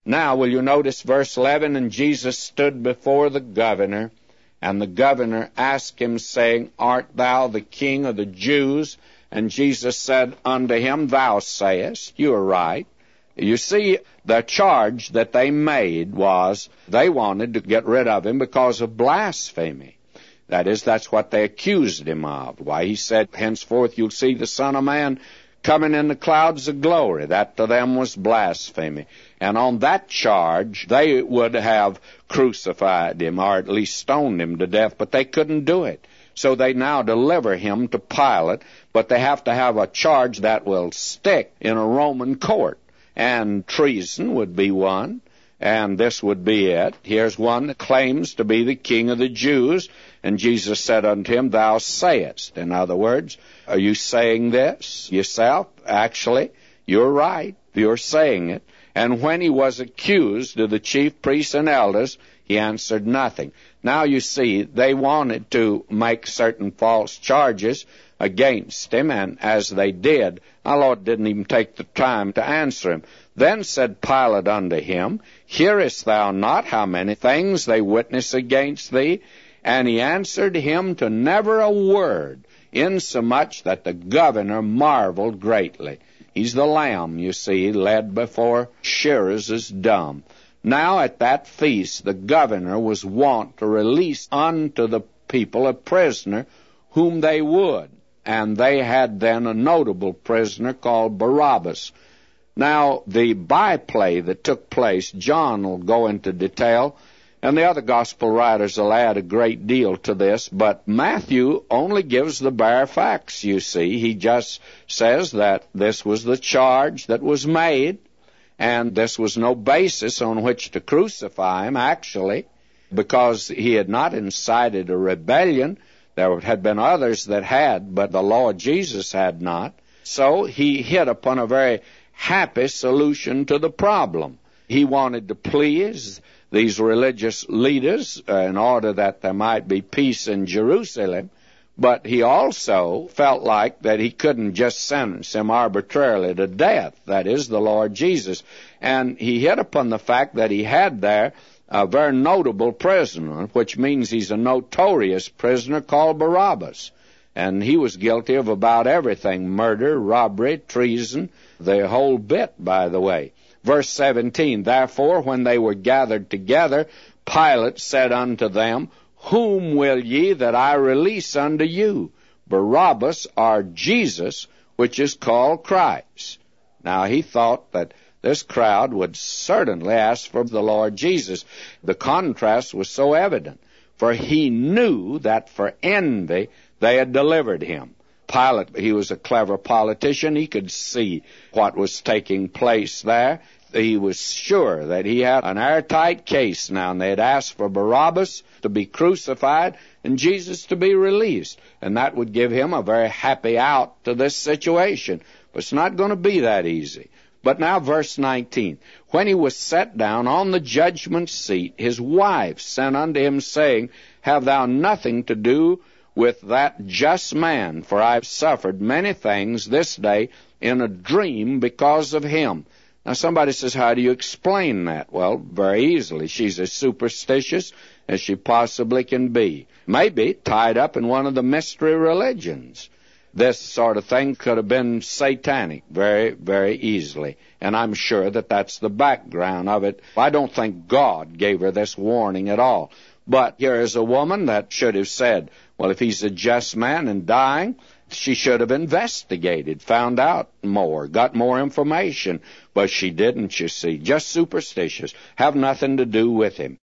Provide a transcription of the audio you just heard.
Now, will you notice verse 11? And Jesus stood before the governor, and the governor asked him, saying, Art thou the king of the Jews? And Jesus said unto him, Thou sayest, you are right. You see, the charge that they made was they wanted to get rid of him because of blasphemy. That is, that's what they accused him of. Why, he said, henceforth you'll see the Son of Man coming in the clouds of glory. That to them was blasphemy. And on that charge, they would have crucified him, or at least stoned him to death, but they couldn't do it. So they now deliver him to Pilate, but they have to have a charge that will stick in a Roman court. And treason would be one, and this would be it. Here's one that claims to be the king of the Jews, and Jesus said unto him, Thou sayest. In other words, are you saying this yourself? Actually, you're right. You're saying it. And when he was accused of the chief priests and elders, he answered nothing. Now you see, they wanted to make certain false charges against him, and as they did, our Lord didn't even take the time to answer him. Then said Pilate unto him, Hearest thou not how many things they witness against thee? And he answered him to never a word, insomuch that the governor marveled greatly. He's the lamb, you see, led before shearers is dumb. Now at that feast the governor was wont to release unto the people a prisoner whom they would. And they had then a notable prisoner called Barabbas. Now, the byplay that took place, John will go into detail, and the other gospel writers will add a great deal to this, but Matthew only gives the bare facts, you see. He just says that this was the charge that was made, and this was no basis on which to crucify him, actually, because he had not incited a rebellion. There had been others that had, but the Lord Jesus had not. So he hit upon a very happy solution to the problem. He wanted to please these religious leaders in order that there might be peace in Jerusalem, but he also felt like that he couldn't just sentence him arbitrarily to death, that is, the Lord Jesus. And he hit upon the fact that he had there a very notable prisoner, which means he's a notorious prisoner called Barabbas. And he was guilty of about everything, murder, robbery, treason, the whole bit, by the way. Verse 17, Therefore, when they were gathered together, Pilate said unto them, Whom will ye that I release unto you, Barabbas or Jesus, which is called Christ? Now, he thought that this crowd would certainly ask for the Lord Jesus. The contrast was so evident, for he knew that for envy they had delivered him. Pilate, he was a clever politician. He could see what was taking place there. He was sure that he had an airtight case now, and they had asked for Barabbas to be crucified and Jesus to be released, and that would give him a very happy out to this situation. But it's not going to be that easy. But now verse 19, When he was set down on the judgment seat, his wife sent unto him, saying, Have thou nothing to do with that just man, for I have suffered many things this day in a dream because of him. Now somebody says, how do you explain that? Well, very easily. She's as superstitious as she possibly can be. Maybe tied up in one of the mystery religions. This sort of thing could have been satanic very, very easily. And I'm sure that that's the background of it. I don't think God gave her this warning at all. But here is a woman that should have said, well, if he's a just man and dying, she should have investigated, found out more, got more information. But she didn't, you see. Just superstitious. Have nothing to do with him.